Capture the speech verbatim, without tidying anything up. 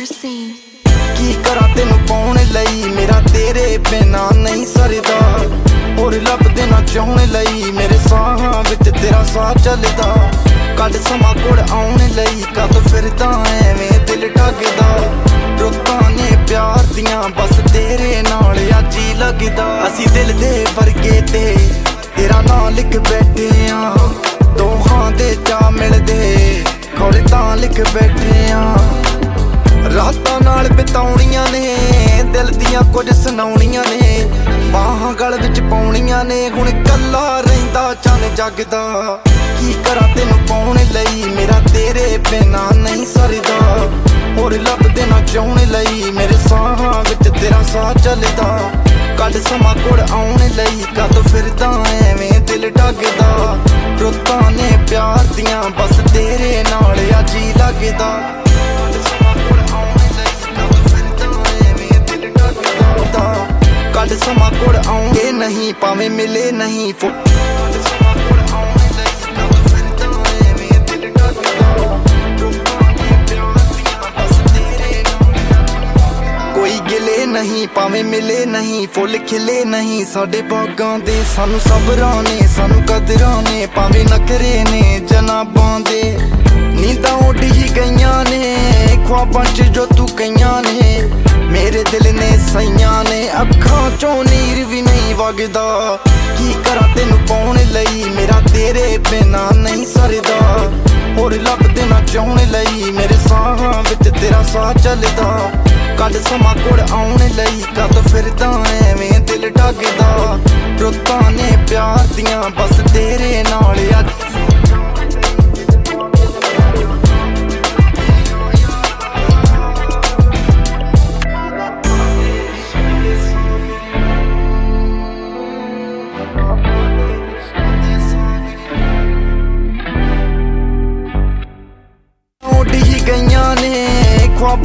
Mercy की करा तेनू पाने लई मेरा तेरे बिना नहीं सरदा और लभदे ना चाहने लई मेरे साहां विच तेरा साह चलदा कद समा कोल आने लई कद फिरदा एवें दिल ढकदा रुत्तां ने प्यार दियां बस तेरे नाल अज ही लगदा असी दिल दे वर्गे ते तेरा नां लिख बैठे आ दोहां दे चा मिलदे खोले तां लिख बैठे आ रातां नाल बिताउणियां ने दिल दियां कुछ सुनाउणियां ने बाहां गल विच पाउणियां ने हुण कल्ला रहिंदा चन जगदा की करा तेनू पाउणे लई मेरा तेरे बिना नहीं सरदा और लभदे ना चाहने लई मेरे साहां विच तेरा साह चलदा कद समा कोल आउने लई कद फिरदा एवें दिल ढकदा रुत्तां ने प्यार दियां बस तेरे नाल अज ही लगदा कल समा कोल आउंगे नहीं भावें मिले नहीं कोई गिले नहीं भावें मिले नहीं फुल खिले नहीं साडे बागां दे सानू सबरां ने सानू कदरां ने भावें नखरे ने जनाबां दे नींदां उड़ ही गईयां ने ख्वाबां च जो तू कईयां ने मेरे दिल ने सईयां ने अखां चों नीर भी नहीं वगदा की करा तेनू पाउणे लई मेरा तेरे बिना नहीं सरदा और लभदे ना चाहने लई मेरे साहां विच तेरा साह चलदा कद समा कोल आउने लई कद फिरदा एवें दिल ढकदा रुत्तां ने प्यार दियां बस तेरे नाल अज